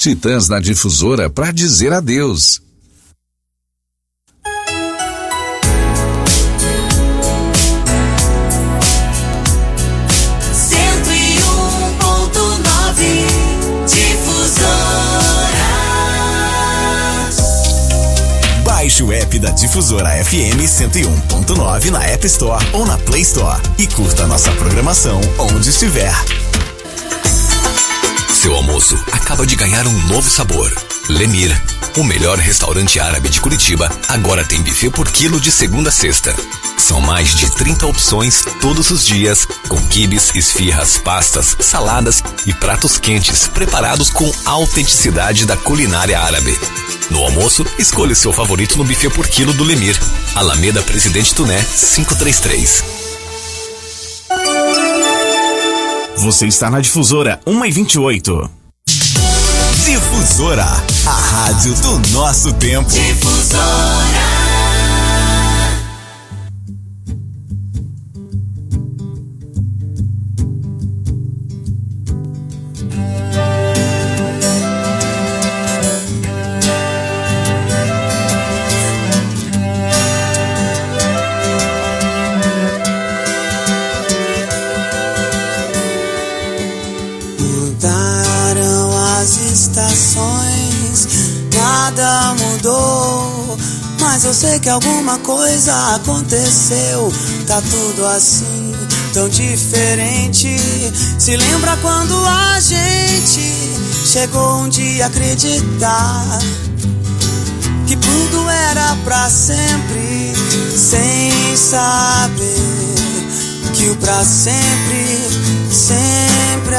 Titãs na Difusora para dizer adeus. Baixe o app da Difusora FM 101.9 na App Store ou na Play Store e curta nossa programação onde estiver. Seu almoço acaba de ganhar um novo sabor. Lemir, o melhor restaurante árabe de Curitiba, agora tem buffet por quilo de segunda a sexta. São mais de 30 opções todos os dias, com quibes, esfirras, pastas, saladas e pratos quentes preparados com a autenticidade da culinária árabe. No almoço, escolha o seu favorito no buffet por quilo do Lemir, Alameda Presidente Tuné, 533. Você está na Difusora 1h28. Difusora, a rádio do nosso tempo. Difusora. Nada mudou, mas eu sei que alguma coisa aconteceu. Tá tudo assim, tão diferente. Se lembra quando a gente chegou um dia a acreditar que tudo era pra sempre, sem saber que o pra sempre sempre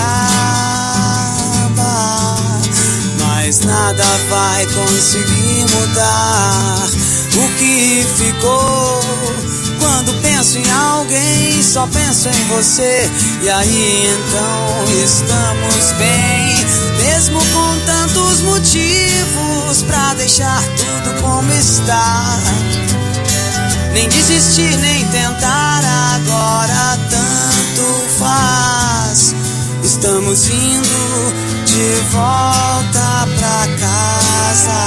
acaba. Mas nada vai conseguir mudar o que ficou. Quando penso em alguém, só penso em você. E aí então estamos bem, mesmo com tantos motivos pra deixar tudo como está. Nem desistir, nem tentar, agora tanto faz. Estamos indo de volta pra casa.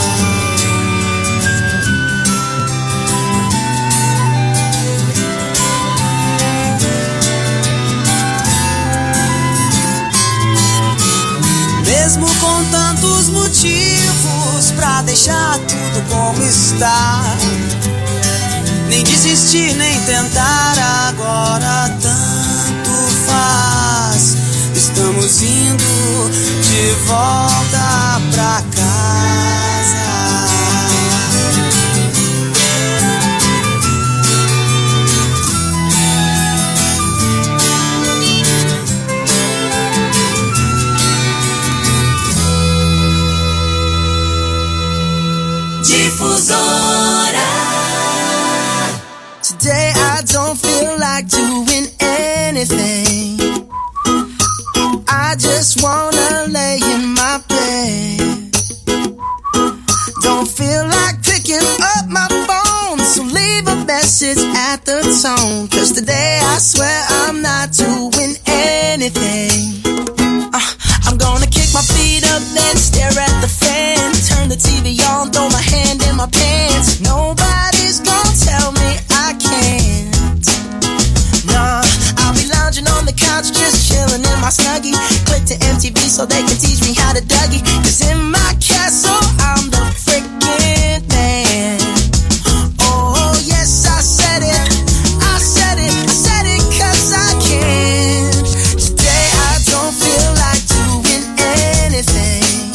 Mesmo com tantos motivos pra deixar tudo como está. Nem desistir, nem tentar, agora tanto faz. Estamos indo de volta pra casa. Difusora. Today I don't feel like doing anything. I just wanna lay in my bed. Don't feel like picking up my phone, so leave a message at the tone. 'Cause today I swear I'm not doing anything. I'm gonna kick my feet up, then stare at the fan. Turn the TV on, throw my hand in my pants. Nobody's gonna tell me I can't. Nah, I'll be lounging on the couch, just chilling in my Snuggie. Click to MTV so they can teach me how to Dougie. 'Cause in my castle, I'm the freaking man. Oh, yes, I said it. I said it. I said it 'cause I can. Today I don't feel like doing anything.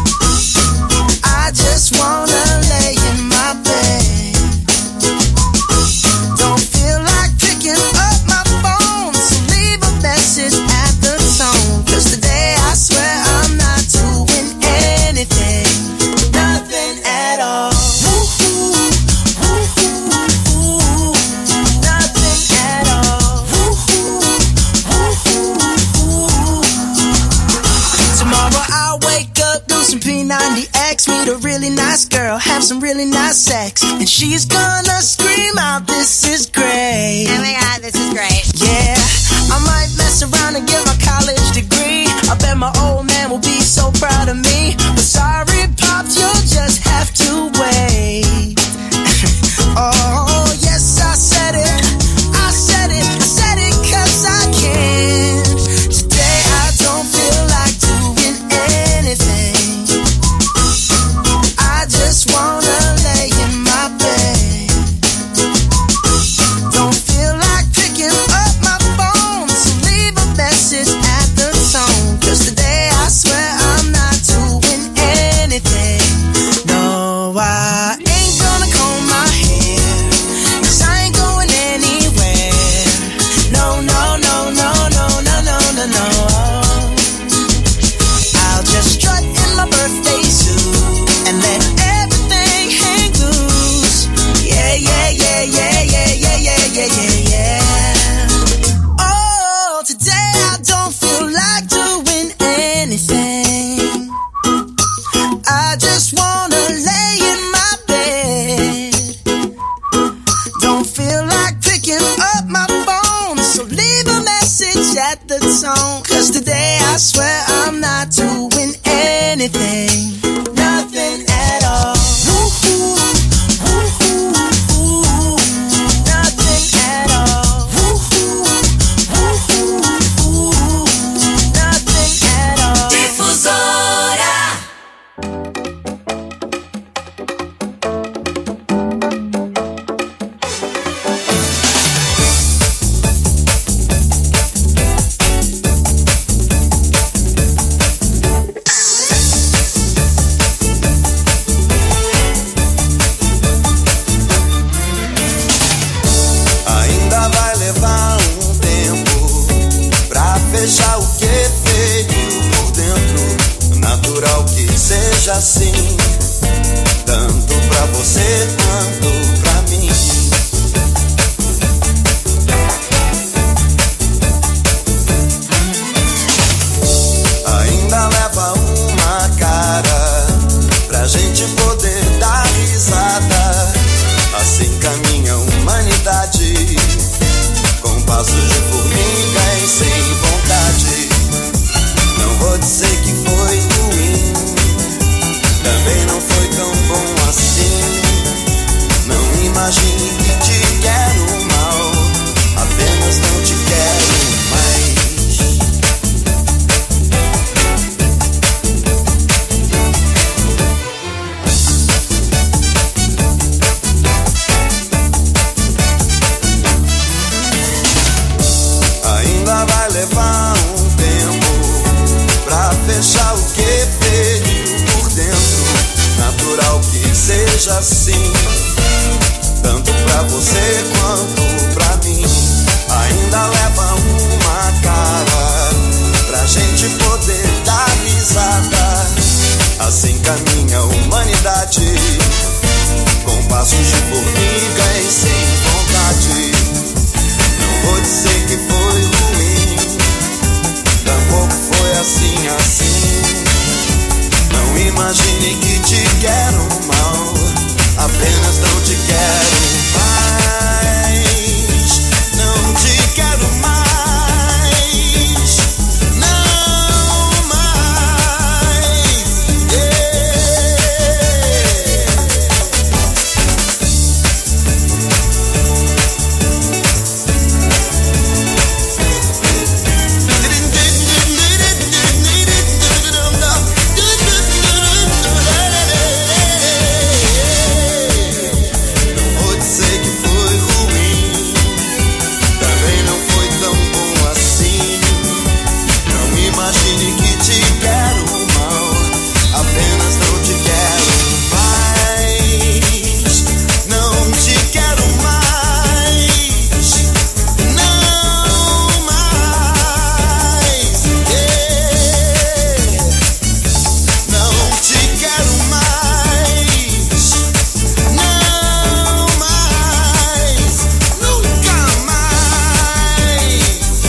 I just wanna lay in my bed. Don't feel like picking up my phone, so leave a message at the tone. 'Cause today I swear I'm not doing anything. Nothing at all. Woo-hoo, woo-hoo, woo-hoo. Nothing at all. Woo-hoo, woo-hoo, woo-hoo. Tomorrow I'll wake up, do some P90X, meet a really nice girl, have some really nice sex, and she's gonna scream out, "This is great." Oh my God, this is great. Yeah, I might mess around and get my college degree. I bet my old man will be so proud seja assim, tanto pra você quanto pra mim. Ainda leva uma cara pra gente poder dar risada. Assim caminha a humanidade, com passos de formiga e sem vontade. Não vou dizer que foi ruim, também não foi tão bom assim. Não imagine que te quero mal, apenas não te quero mais. Ainda vai levar um tempo pra fechar o que feriu por dentro. Natural que seja assim, tanto pra você quanto pra mim. Ainda leva uma cara pra gente poder dar risada. Assim caminha a humanidade, com passos de formiga e sem vontade. Não vou dizer que foi ruim, tampouco foi assim, assim. Não imagine que te quero mal, apenas não te quero mais. Não te quero mais, não mais. Não vou dizer que foi ruim, também não foi tão bom assim. Não imagine que te quero mal, apenas não te quero mais. Não te quero mais, não mais. Não te quero mais, não mais, nunca mais.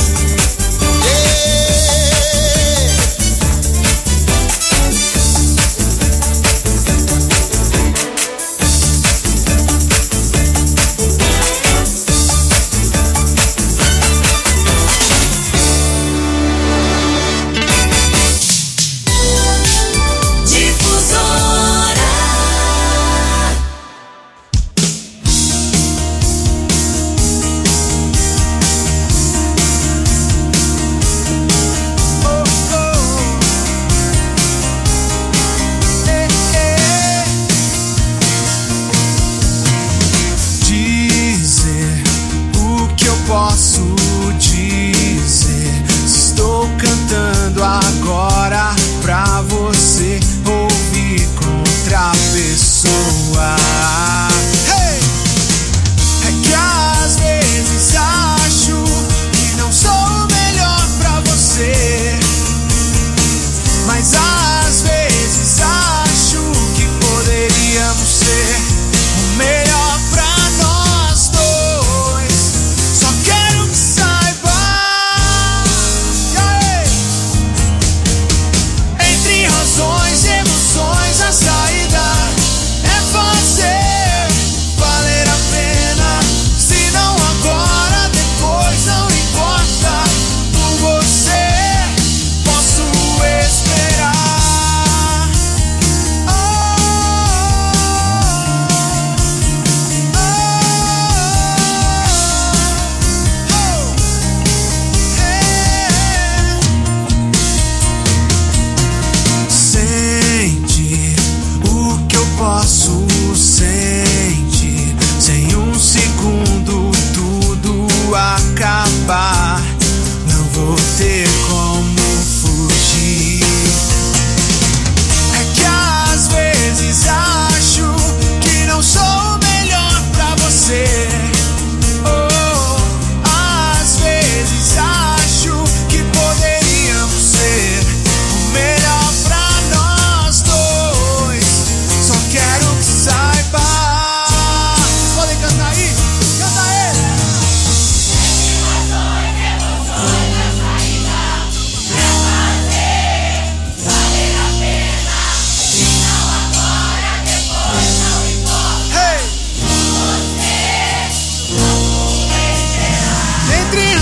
Difusora. Dizer o que eu posso dizer. Estou cantando agora pra você ouvir com outra pessoa. Hey! É que às vezes acho que não sou o melhor pra você, mas às vezes acho que poderíamos ser o melhor pra nós dois. Só quero que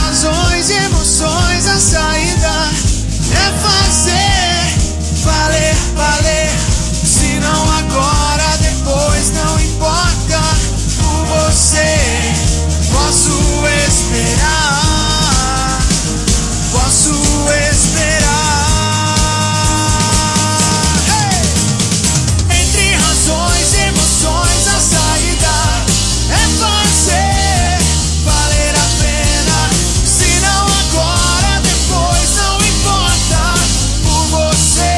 razões e emoções, a saída é fazer valer, valer. Se não agora, depois não importa. Por você posso esperar, posso esperar. Hey! Entre razões e emoções, a saída é fazer valer a pena. Se não agora, depois não importa. Por você,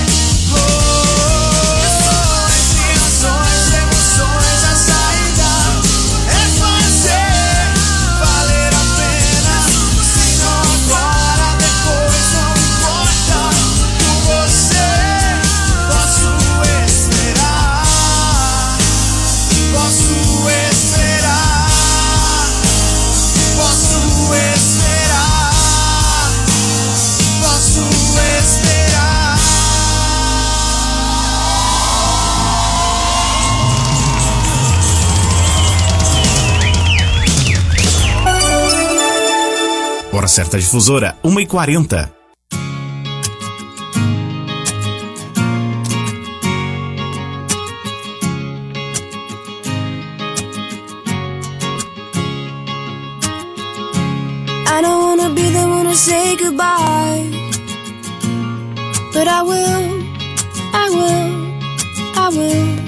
entre razões e emoções, a saída é fazer valer a pena. Se não agora, depois não importa. Por você posso esperar, posso esperar, posso esperar, posso esperar. Hora certa difusora, 1h40. I don't wanna be the one to say goodbye, but I will, I will, I will.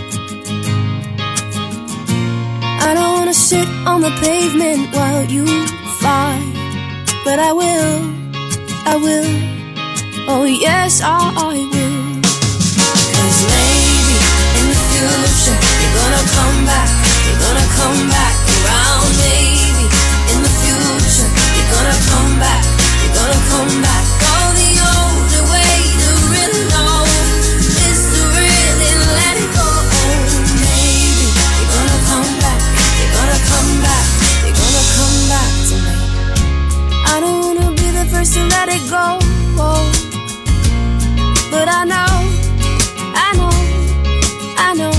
I don't wanna sit on the pavement while you fly, but I will, I will. Oh yes, I will. 'Cause maybe in the future you're gonna come back, you're gonna come back around. Maybe in the future you're gonna come back, you're gonna come back. Oh, the only way to really know is to really let it go. Maybe you're gonna come back, you're gonna come back, you're gonna come back to me. I don't wanna be the first to let it go, but I know, I know, I know.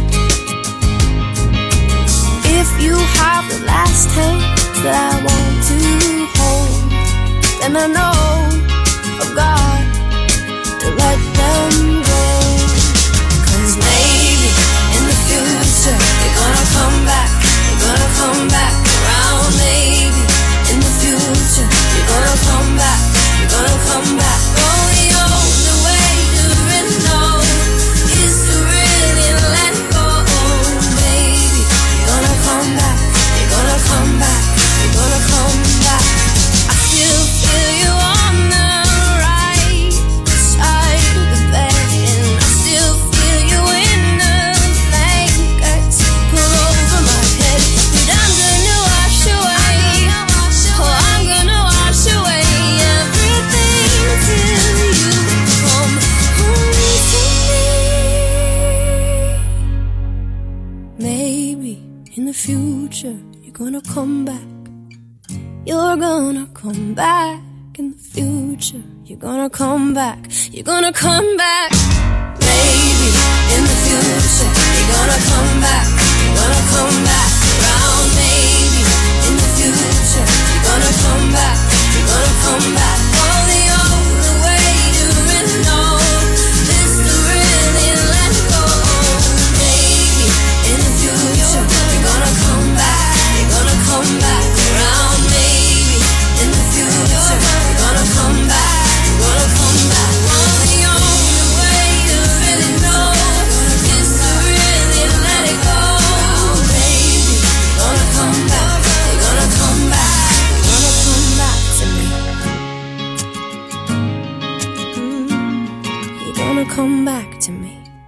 If you have the last hand that I want to hold, then I know of God to let them go. 'Cause maybe in the future you're gonna come back, you're gonna come back around. Maybe in the future you're gonna come back, you're gonna come back. Oh, the only way to really know is to really let it go. Maybe you're gonna come back, you're gonna come back, you're gonna come back. I still feel you on the right side of the bed, and I still feel you in the blankets pull over my head. But I'm gonna wash away, oh, I'm gonna wash away everything till you come home to me. Maybe in the future you're gonna come back, you're gonna come back. In the future you're gonna come back, you're gonna come back. Maybe in the future you're gonna come back, you're gonna come back around. Maybe in the future you're gonna come back, you're gonna come back. Oh, the only way to really know is to really let it go. Maybe in the future you're gonna come back, you're gonna come back around. Maybe in the future you're gonna come back, you're gonna come back. Oh, the only way to really know is to really let it go. Baby, you're gonna come back, you're gonna come back, you're gonna come back to me. You're gonna come back to me.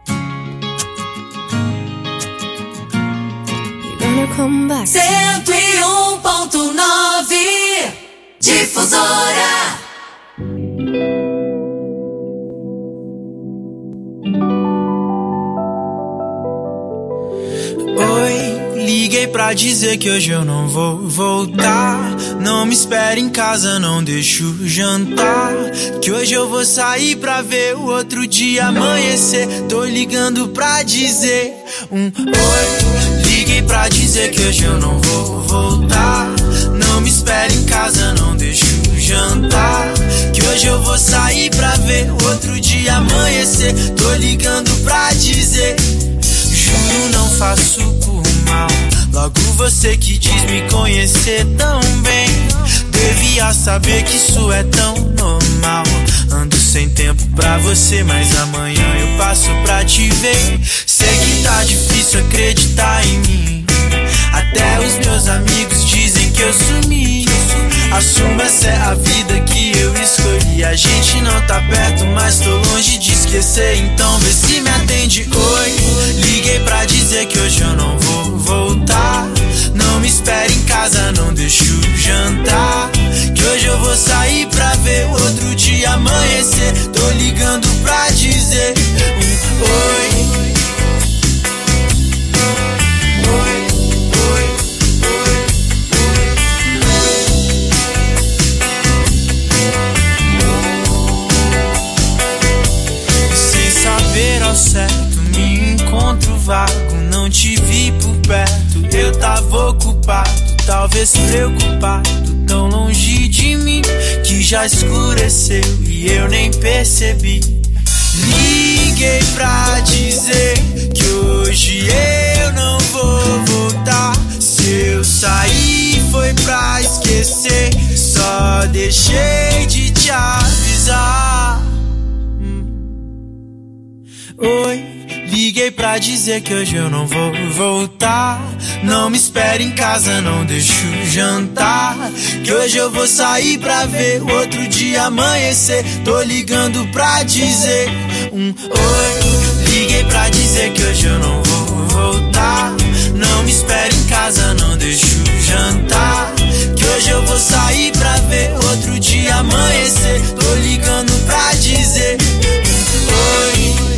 You're gonna come back. 101.9 Difusora. Oi, liguei pra dizer que hoje eu não vou voltar. Não me espere em casa, não deixo jantar, que hoje eu vou sair pra ver o outro dia amanhecer. Tô ligando pra dizer oi. Liguei pra dizer que hoje eu não vou voltar. Não me espere em casa, amanhecer. Tô ligando pra dizer, juro não faço por mal. Logo você que diz me conhecer tão bem, devia saber que isso é tão normal. Ando sem tempo pra você, mas amanhã eu passo pra te ver. Sei que tá difícil acreditar em mim, até os meus amigos dizem que eu sumi. Assumo, essa é a vida que eu escolhi. A gente não tá perto, mas tô longe de esquecer. Então vê se me atende. Oi, liguei pra dizer que hoje eu não vou voltar. Não me espere em casa, não deixo jantar, que hoje eu vou sair pra ver outro dia amanhecer. Tô ligando pra dizer oi. Ao certo, me encontro vago, não te vi por perto, eu tava ocupado, talvez preocupado, tão longe de mim, que já escureceu e eu nem percebi. Liguei pra dizer que hoje eu não vou voltar. Se eu sair foi pra esquecer, só deixei de te avisar. Oi, liguei pra dizer que hoje eu não vou voltar. Não me espere em casa, não deixo jantar, que hoje eu vou sair pra ver outro dia amanhecer. Tô ligando pra dizer oi. Liguei pra dizer que hoje eu não vou voltar. Não me espere em casa, não deixo jantar, que hoje eu vou sair pra ver outro dia amanhecer. Tô ligando pra dizer oi.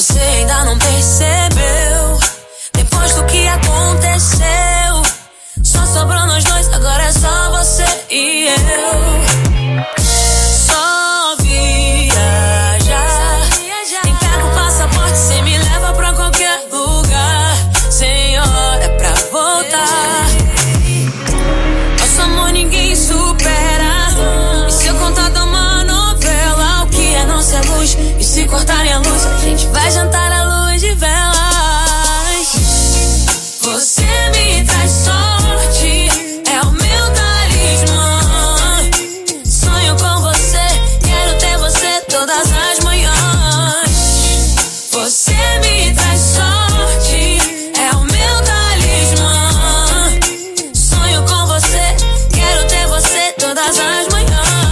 você ainda não percebeu. Depois do que aconteceu, só sobrou nós dois, agora é só você e eu. Só viajar. Nem pega o passaporte, cê me leva pra qualquer lugar. Sem hora pra voltar. Nosso amor ninguém supera. E se eu contar de uma novela, o que é nossa luz? E se cortarem a luz, a gente vai jantar à luz de velas. Você me traz sorte, é o meu talismã. Sonho com você, quero ter você todas as manhãs. Você me traz sorte, é o meu talismã. Sonho com você, quero ter você todas as manhãs.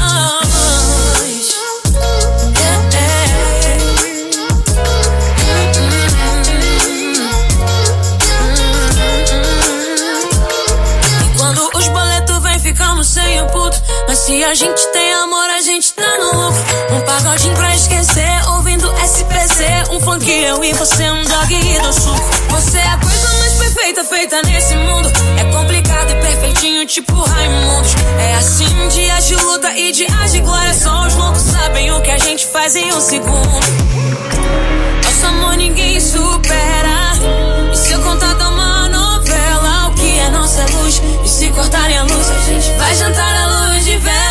Sem o puto, mas se a gente tem amor, a gente tá no lucro. Um pagodinho pra esquecer, ouvindo SPC. Um funk eu e você, um dog e do suco. Você é a coisa mais perfeita feita nesse mundo. É complicado e perfeitinho, tipo Raimundos. É assim, dias de luta e dias de glória. Só os loucos sabem o que a gente faz em um segundo. Nosso amor ninguém supera. E se eu contar de uma novela, o que é nossa luz? E se cortarem a luz, a gente vai jantar à luz de velas.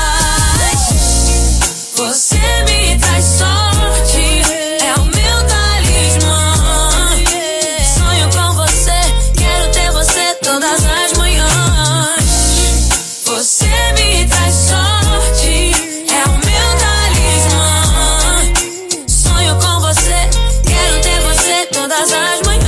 Você me traz sorte, é o meu talismã. Sonho com você, quero ter você todas as manhãs. Você me traz sorte, é o meu talismã. Sonho com você, quero ter você todas as manhãs.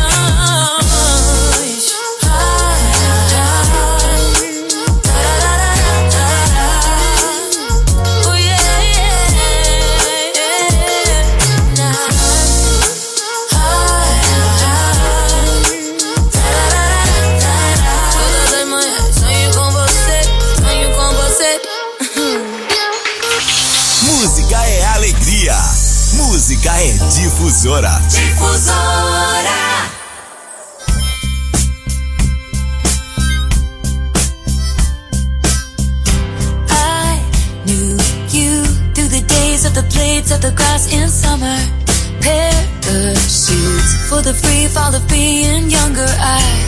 Música é alegria. Música é difusora. Difusora. I knew you through the days of the blades of the grass in summer. Parachutes for the free fall of being younger. I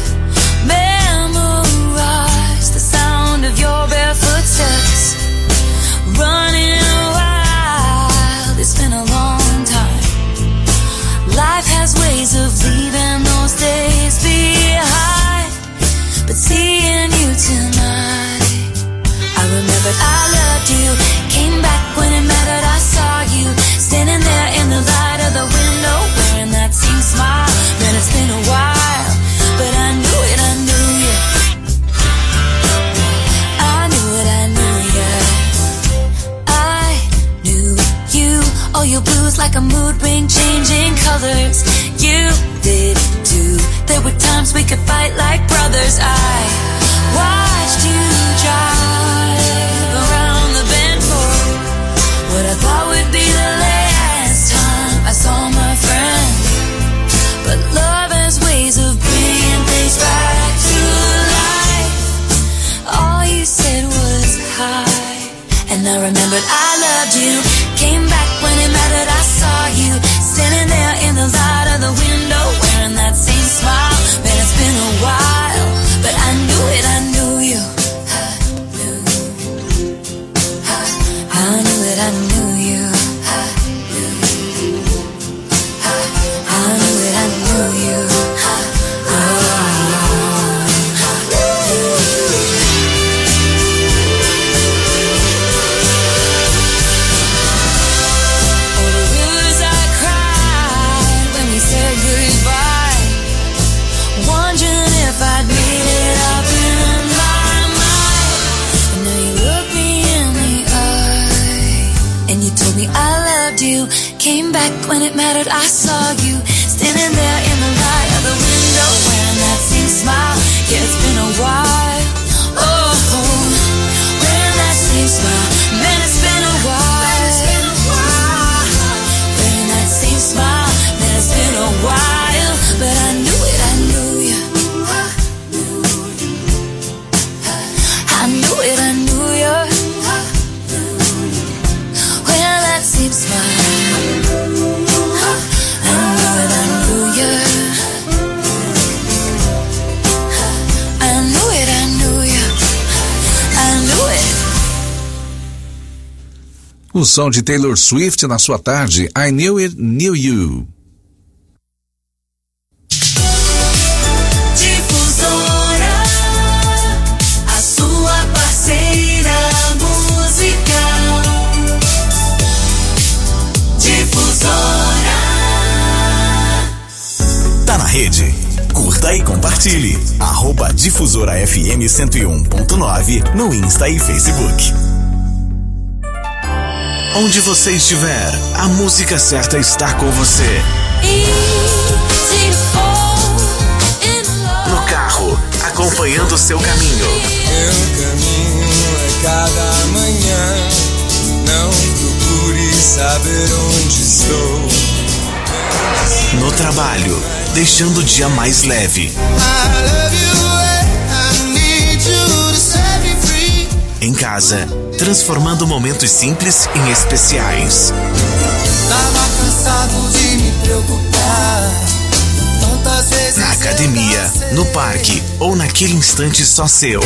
memorized the sound of your barefoot steps. Running wild, it's been a long time. Life has ways of leaving those days behind. But seeing you tonight, I remembered I loved you. Came back when it mattered, I saw you standing there in the light of the window, wearing that same smile. Man, it's been a while, but I knew it, I knew you. I knew it, I knew you. I knew you. All your blues like a mood ring, changing colors. You did too. There were times we could fight like brothers. I watched you drive around the bend for what I thought would be the last time I saw my friend. But love has ways of bringing things back to life. All you said was hi, and I remembered I loved you. Came back when it mattered, I saw you standing there in the light of the window, wearing that same smile. Man, it's been a while, but I knew it, I knew you. I knew it, I knew you. I knew it, I knew you. All the rivers I cried when we said goodbye, wondering if I'd made it up in my mind. And now you look me in the eye, and you told me I loved you. Came back when it mattered, I saw you standing there in the light of the window, wearing that same smile. Yeah, it's been a while. Oh, wearing that same smile. Man, it's been a while. Wearing that same smile. Man, it's O som de Taylor Swift na sua tarde, I Knew It, Knew You. Difusora, a sua parceira musical. Difusora. Tá na rede? Curta e compartilhe. @Difusora FM 101.9 no Insta e Facebook. Onde você estiver, a música certa está com você. No carro, acompanhando o seu caminho. Meu caminho é cada manhã. Não procure saber onde estou. No trabalho, deixando o dia mais leve. Em casa, transformando momentos simples em especiais. Tava cansado de me preocupar. Tantas vezes Na academia, no parque ou naquele instante só seu.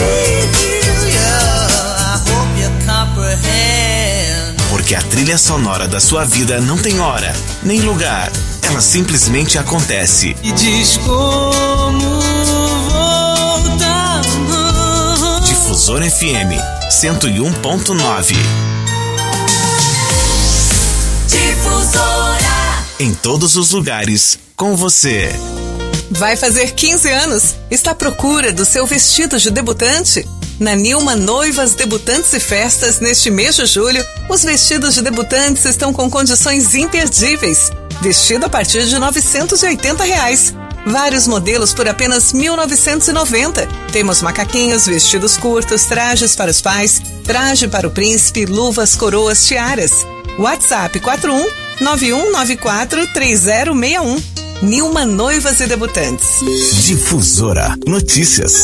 Porque a trilha sonora da sua vida não tem hora, nem lugar. Ela simplesmente acontece. E diz como voltar. Difusora FM 101.9. Difusora. Em todos os lugares, com você. Vai fazer 15 anos? Está à procura do seu vestido de debutante? Na Nilma Noivas, Debutantes e Festas, neste mês de julho, os vestidos de debutantes estão com condições imperdíveis. Vestido a partir de R$ 980. Vários modelos por apenas R$ 1.990. Temos macaquinhos, vestidos curtos, trajes para os pais, traje para o príncipe, luvas, coroas, tiaras. WhatsApp 4191943061. Nilma Noivas e Debutantes. Difusora Notícias.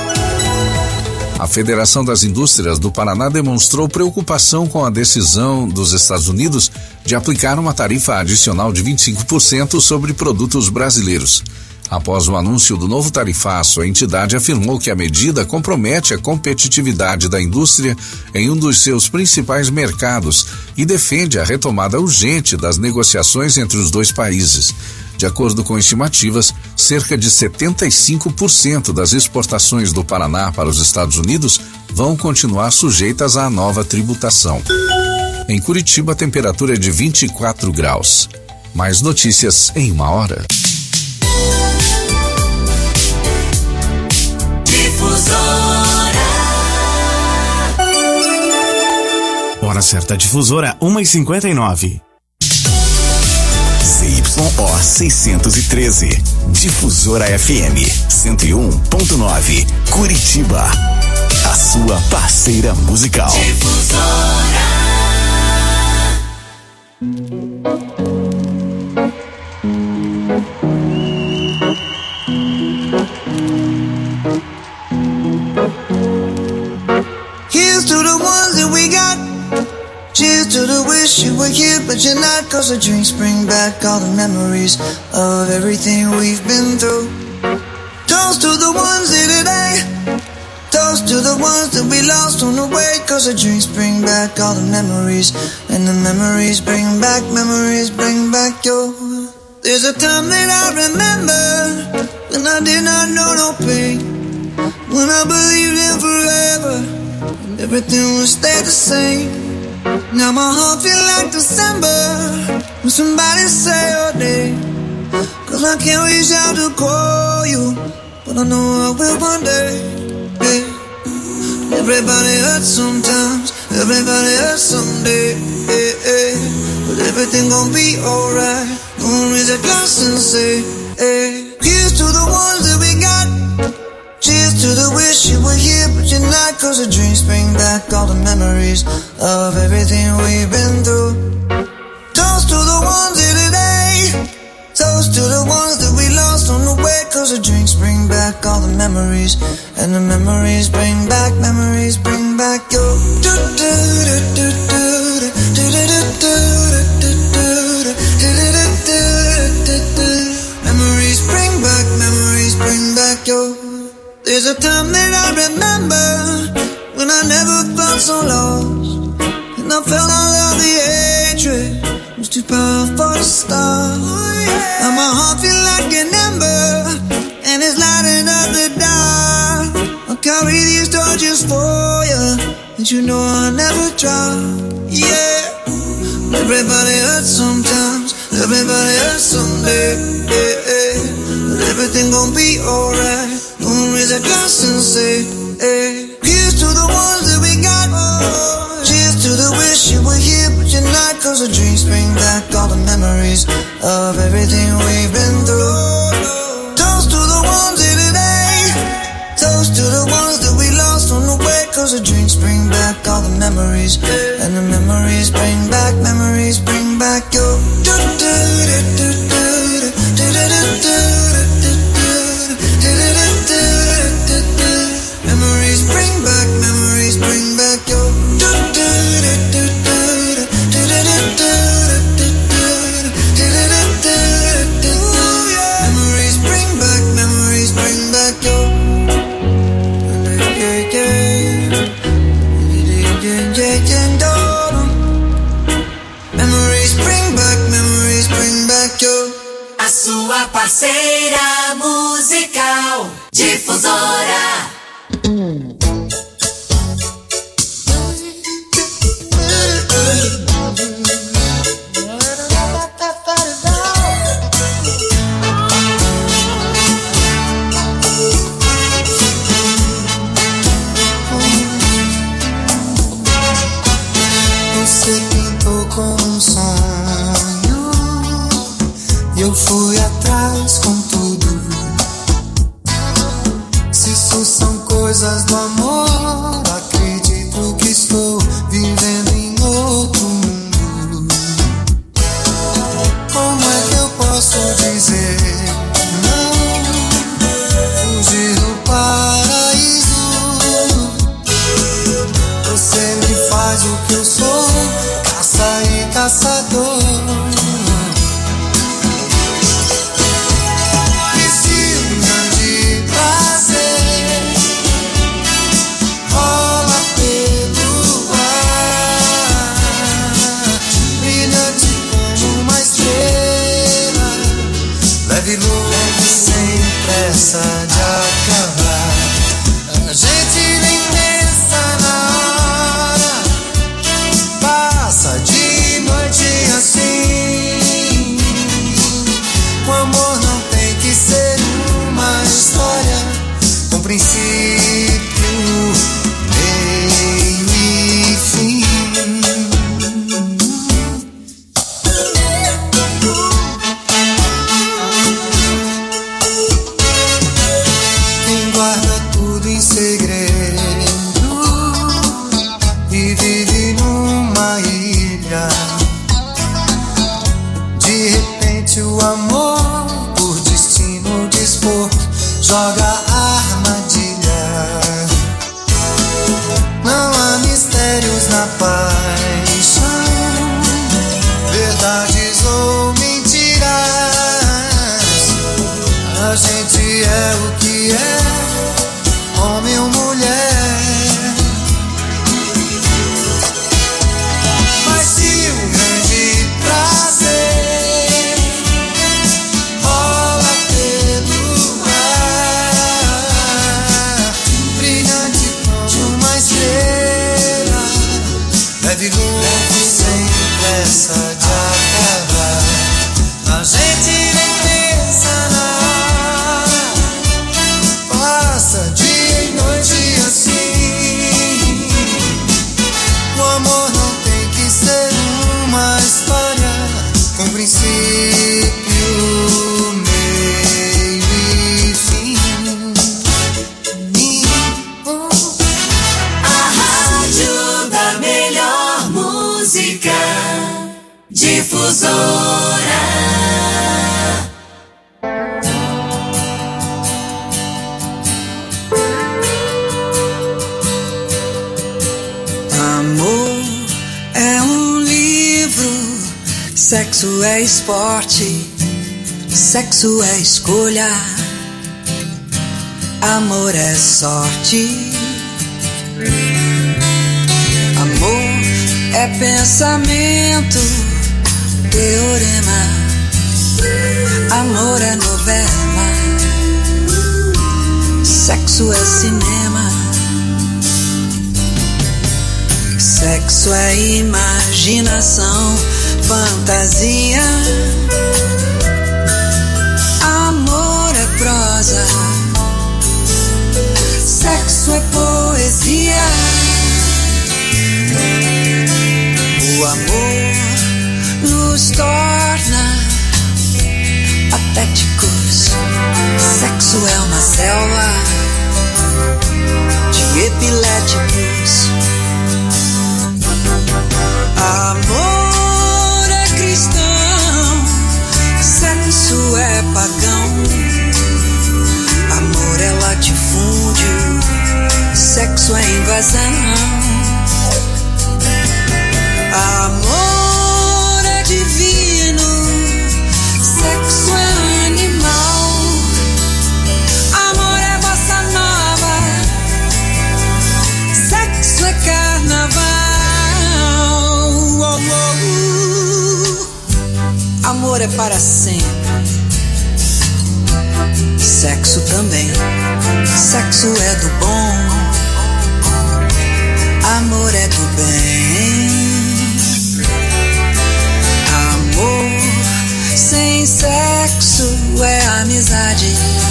A Federação das Indústrias do Paraná demonstrou preocupação com a decisão dos Estados Unidos de aplicar uma tarifa adicional de 25% sobre produtos brasileiros. Após o anúncio do novo tarifaço, a entidade afirmou que a medida compromete a competitividade da indústria em um dos seus principais mercados e defende a retomada urgente das negociações entre os dois países. De acordo com estimativas, cerca de 75% das exportações do Paraná para os Estados Unidos vão continuar sujeitas à nova tributação. Em Curitiba, a temperatura é de 24 graus. Mais notícias em 1 hora. Hora certa, Difusora 1h59. ZYO 613. Difusora FM 101.9. Curitiba. A sua parceira musical. Difusora. Here's to the ones that we got. Cheers to the wish you were here, but you're not. 'Cause the drinks bring back all the memories of everything we've been through. Toast to the ones here today. Toast to the ones that we lost on the way. 'Cause the drinks bring back all the memories. And the memories bring back your. There's a time that I remember when I did not know no pain. When I believed in forever and everything would stay the same. Now my heart feel like December when somebody say your name. 'Cause I can't reach out to call you, but I know I will one day. Yeah. Everybody hurts sometimes, everybody hurts someday. Yeah, yeah. But everything gon' be alright. Gonna raise a glass and say, hey. Here's to the ones that we got. Cheers to the wish you were here, but you're not. 'Cause the dreams bring back all the memories of everything we've been through. Toast to the ones here today. Toast to the ones that we lost on the way. 'Cause the drinks bring back all the memories. And the memories bring back your. Memories bring back, memories bring back your. There's a time that I remember when I never felt so lost. And I felt all of the hatred was too powerful to stop. And my heart feel like an ember, and it's lighting up the dark. I'll carry these torches for you, and you know I'll never drop. Yeah, everybody hurts sometimes, everybody hurts someday. But everything gon' be alright. Gonna raise a glass and say, hey. Here's to the ones that we got. Cheers to the wish you were here, but you're not. Cause the dreams bring back all the memories of everything we've been through. Toast to the ones here today. Toast to the ones that we lost on the way. Cause the drinks bring back all the memories, and the memories bring back your memories bring back your memories bring back your memories bring back your. A sua parceira musical Difusora. Você pintou com um sonho e eu fui atrás com tudo. Se isso são coisas do amor, acredito que estou vivendo em outro mundo. Como é que eu posso dizer não? Fugir do paraíso. Você me faz o que eu sou, caça e caçador. Leve sem pressa de acabar. A gente nem pensa na hora, passa de noite assim. O amor não tem que ser uma história com princípio, meio e fim. Joga a armadilha. Não há mistérios na paixão, verdades ou mentiras. A gente é o que é, homem ou mulher. Mas se um grande prazer rola pelo leve sem pressa de acabar. A gente nem pensa na hora, passa dia e noite assim. O amor não tem que ser uma história com princípio, meio e fim. A rádio da melhor música Difusora. Amor é um livro, sexo é esporte, sexo é escolha, amor é sorte. Amor É pensamento, teorema, amor é novela, sexo é cinema, sexo é imaginação, fantasia, amor é prosa, sexo é poesia. O amor nos torna patéticos. Sexo é uma selva de epiléticos. Amor é cristão, sexo é pagão. Amor é latifúndio, sexo é invasão. Amor é divino, sexo é animal. Amor é bossa nova, sexo é carnaval. Oh, oh, amor é para sempre, sexo também. Sexo é do bom, amor é do bem. Sem sexo é amizade,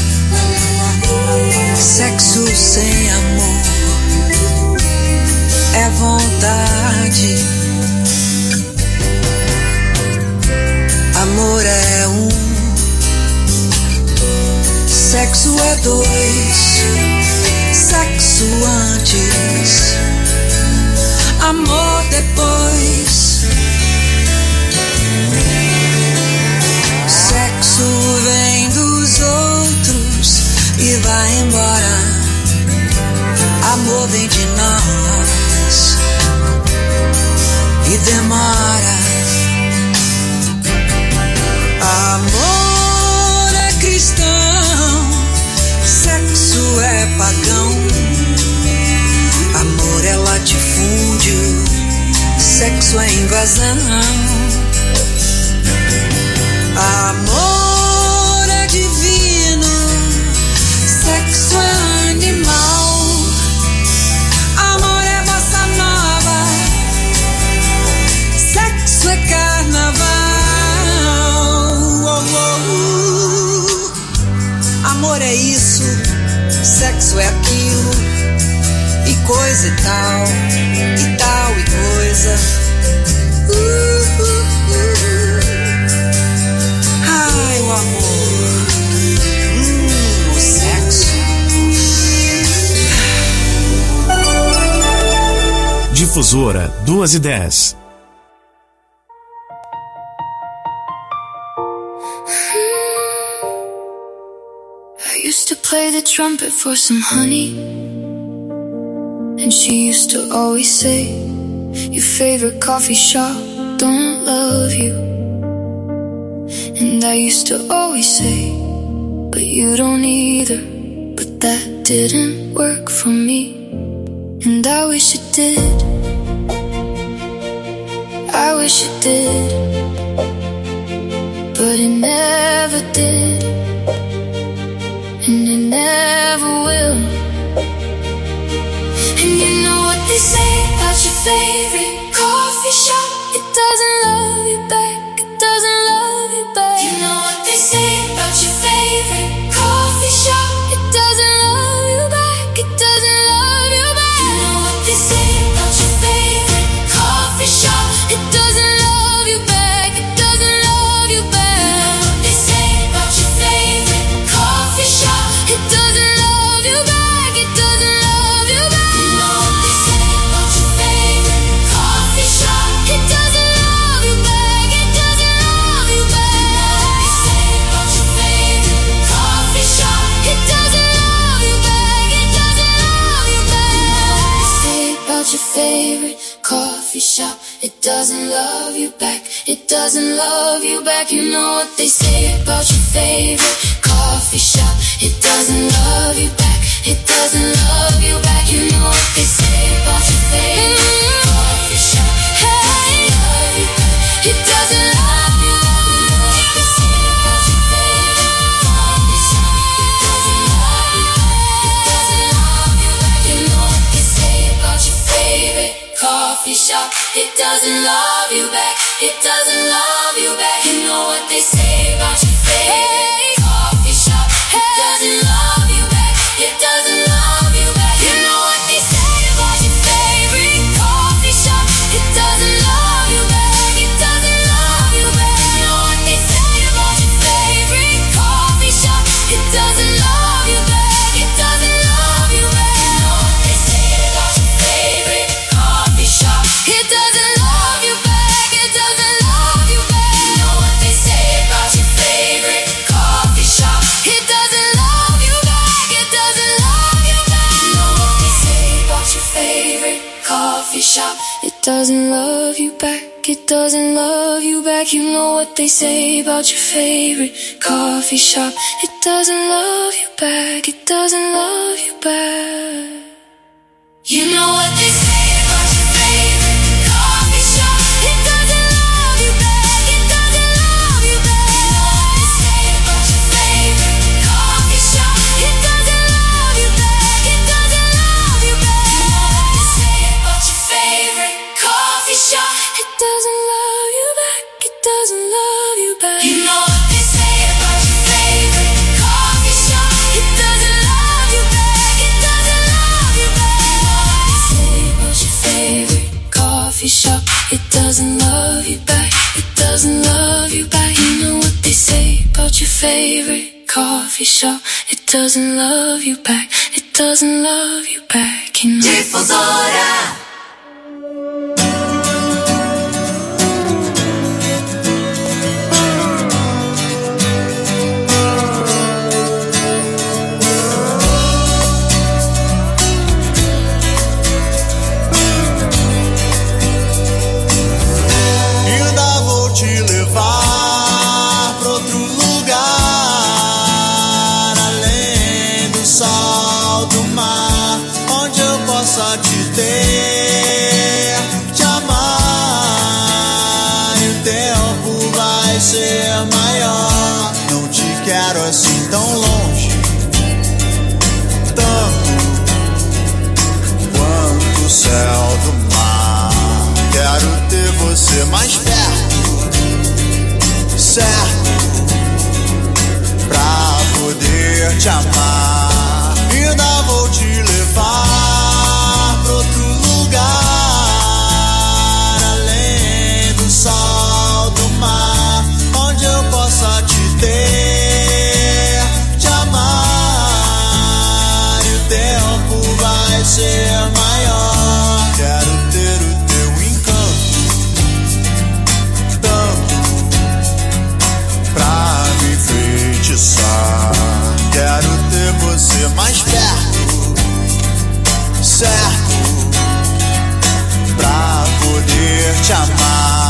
sexo sem amor é vontade. Amor é um, sexo é dois, sexo antes, amor depois. Sexo vem dos outros e vai embora. Amor vem de nós e demora. Amor é cristão, sexo é pagão. Amor é latifúndio, sexo é invasão. Amor é divino, sexo é animal. Amor é bossa nova, sexo é carnaval. Oh, oh, amor é isso, sexo é aquilo, e coisa e tal e coisa. Ai, o amor, o sexo. Difusora 2:10. I used to play the trumpet for some honey, and she used to always say, your favorite coffee shop don't love you. And I used to always say, but you don't either. But that didn't work for me, and I wish it did. I wish it did, but it never did, and it never will. And you know what they say about your favorite coffee shop? It doesn't love you back, it doesn't love you back. You know what they say about your favorite coffee shop? It doesn't love you back, it doesn't love you back. You know what they say about your favorite coffee shop? It doesn't love you back, it doesn't love you back. You know what they say about your favorite coffee shop? It doesn't love you back, it doesn't love you back. You know what they say about your favorite coffee shop? It doesn't love you back, it doesn't love you back. You know what they say about your favorite coffee shop? It doesn't love you back, it doesn't love you back. Say about your favorite coffee shop? It doesn't love you back, it doesn't love you back. You know what they say about your favorite coffee shop? It doesn't love you back, it doesn't love you back. You know what they say about your favorite coffee shop? Hey. doesn't love you back. It doesn't love you back. You know what they say about your favorite coffee shop. It doesn't love you back. It doesn't love you back. You know what they say about your favorite coffee shop. It doesn't love you back. It doesn't love you back. You know what they say about your favorite coffee shop. It doesn't love you back. It doesn't love you back. You know what they say about your favorite coffee shop. It doesn't love you back. It doesn't love you back. You know what they say about your favorite coffee shop. It doesn't love you back. It doesn't love you back. You know what they say about your favorite coffee shop. It doesn't love you back. It doesn't love you back. You know what they say about your favorite coffee shop. It doesn't love you back. It doesn't love you back. You know what they say about your favorite coffee shop. It doesn't love you back. It doesn't love you back. You know what they say about your favorite coffee shop. It doesn't love you back. It doesn't love you back. You know what they say about your favorite coffee shop. It doesn't love you back. It doesn't love you back. You know what they say about your favorite coffee shop. It doesn't love you back. It doesn't love you back. You know what they say about your favorite coffee shop. It doesn't love you back. It doesn't love you back. You know what they say about your favorite coffee shop. It doesn't love you back. It doesn't love you back. You know. Difusora. Ainda vou te levar pra outro lugar, além do sol, do mar, onde eu possa te ter, te amar. E o tempo vai ser maior. Não te quero assim tão longe, tanto quanto o céu do mar. Quero ter você mais perto, certo, pra poder te amar. Ainda vou te levar pra outro lugar, além do sol, do mar, onde eu possa te ter, te amar. E o tempo vai ser maior. Quero ter o teu encanto, tanto pra me enfeitiçar. Quero ter você mais perto, certo, pra poder te amar.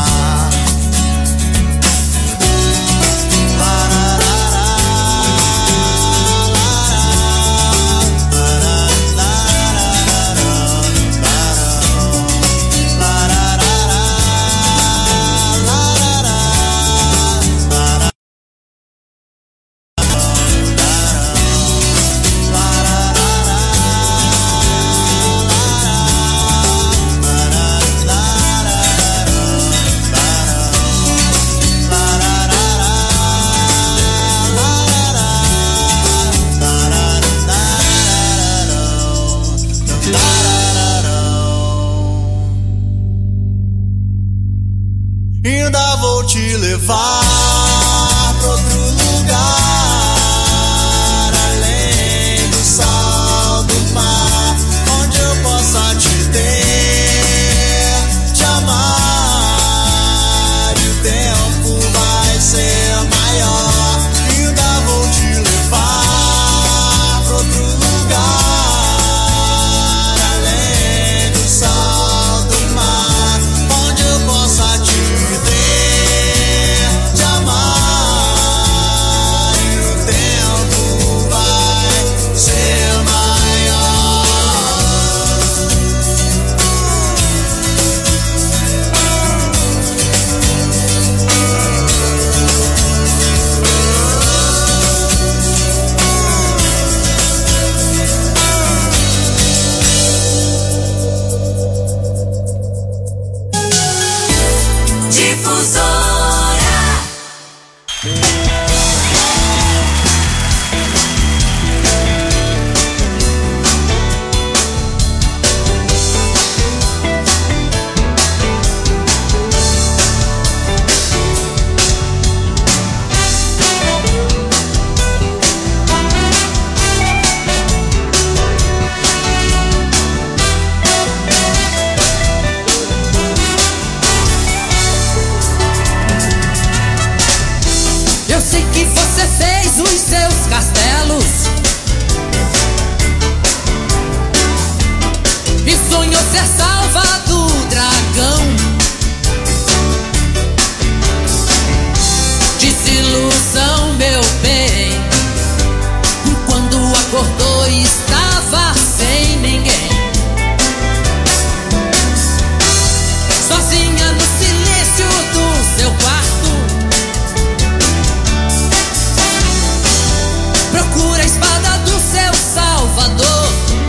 Ainda vou te levar pra outro lugar, além do sol, do mar, onde eu possa te ter, te amar. E o tempo vai ser maior. Ainda vou te levar pra outro lugar, além do sol, do mar, onde eu possa te ter, te amar. Difusora. Eu sei que você fez os seus castelos e sonhou ser salva do dragão. Desilusão, meu bem, quando acordou estava sem ninguém, sozinha no silêncio do seu quarto. Procura a espada do seu salvador,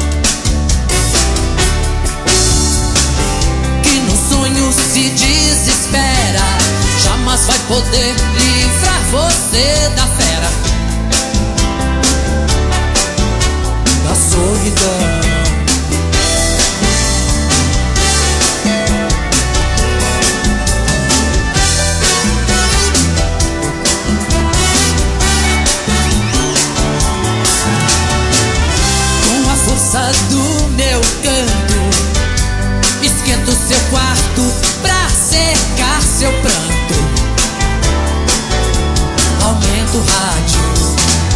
que no sonho se desespera, jamais vai poder livrar você da fera, da solidão. Do meu canto, esquenta o seu quarto pra secar seu pranto. Aumenta o rádio,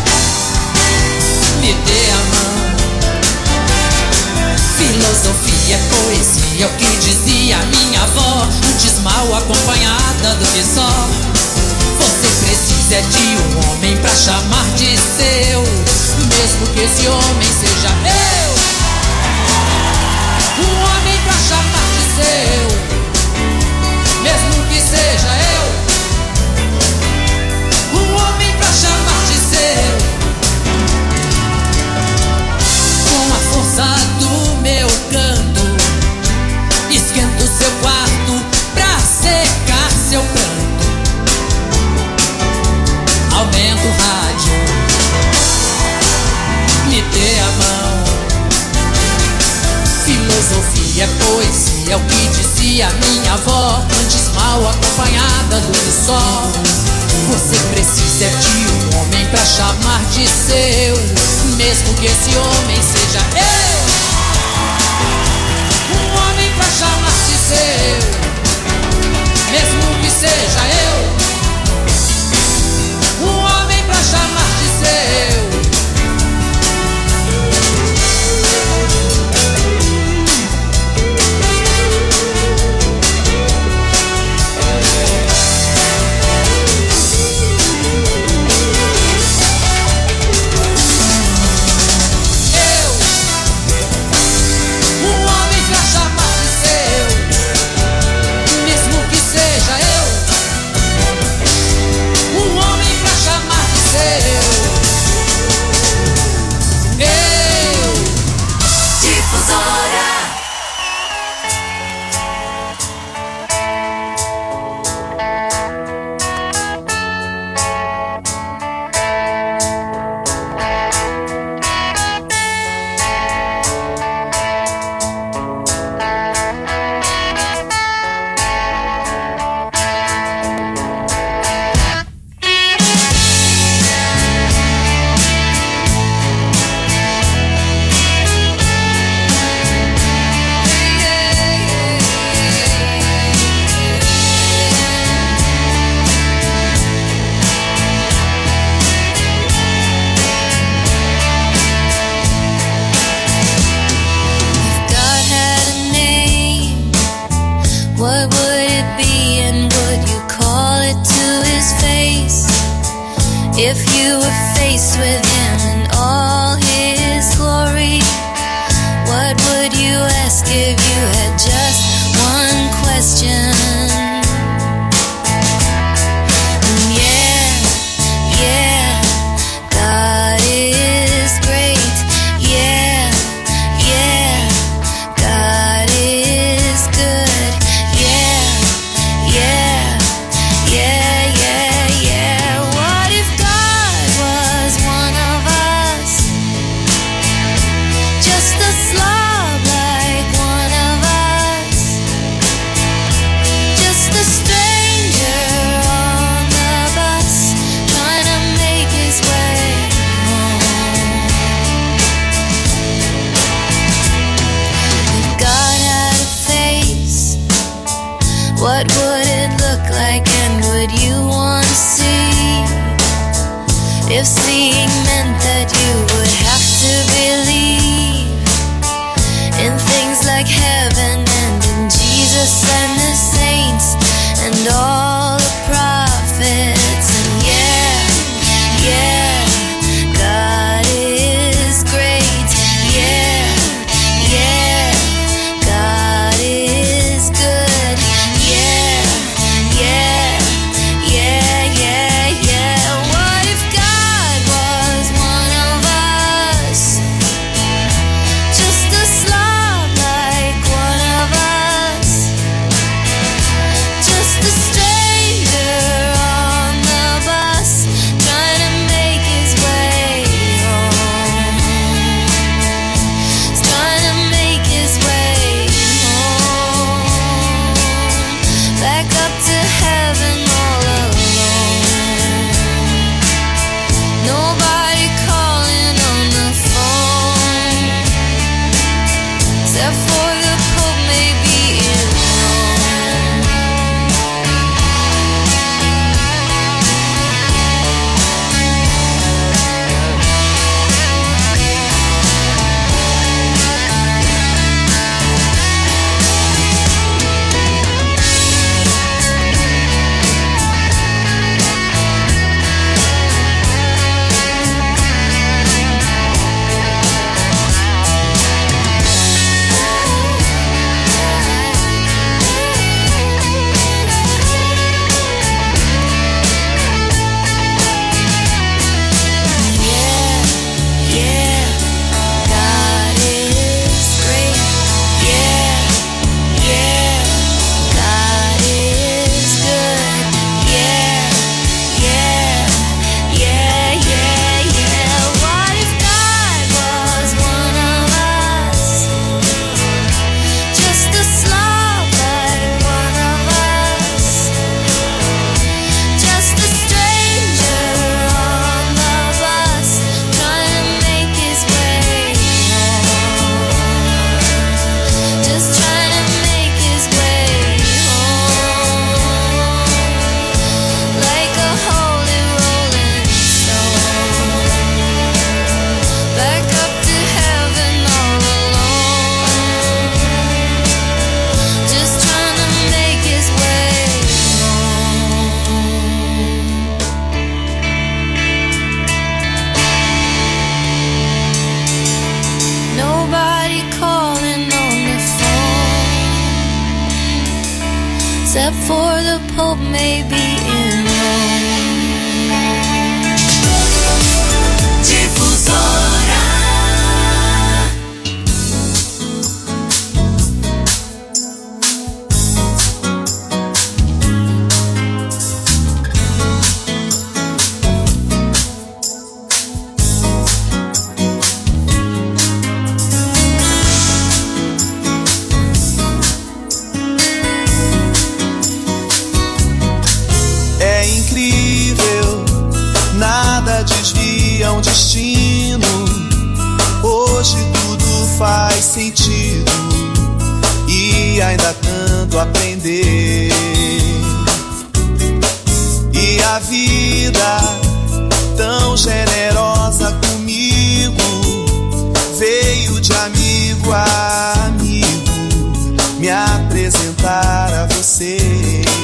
me dê a mão. Filosofia é poesia, é o que dizia minha avó, antes mal acompanhada do que só. Você precisa de um homem pra chamar de seu, mesmo que esse homem seja eu. Um homem pra chamar de seu, mesmo que seja eu. Um homem pra chamar de seu, com a força do meu canto, esquenta o seu quarto pra secar seu pranto. Aumenta o rádio, me dê a mão. Filosofia é poesia, é o que dizia minha avó, antes mal acompanhada do que só. Você precisa de um homem pra chamar de seu, mesmo que esse homem seja eu. Um homem pra chamar de seu, mesmo que seja eu. Um homem pra chamar de seu. If you were faced with him in all his glory, what would you ask if you had just one question? And yeah, God is great. Yeah, God is good. Yeah, hope may be in Rome. Difusora. Desvia um destino. Hoje tudo faz sentido e ainda tanto a aprender. E a vida tão generosa comigo veio de amigo a amigo me apresentar a você.